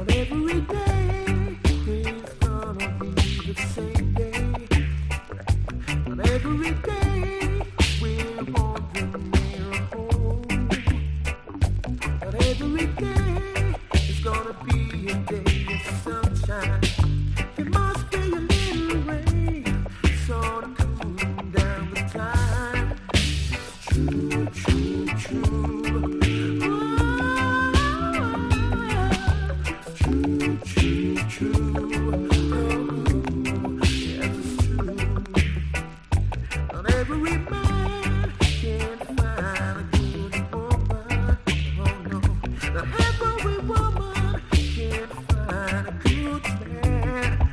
every day is gonna be the same day. But every day we're wandering near a home. But every day is gonna be a day of sunshine. There must be a little rain, sort of cooling down the time. True, true, true. True, true, true. Oh, yes, it's true. Not every man can find a good woman. Oh no, not every woman can find a good man.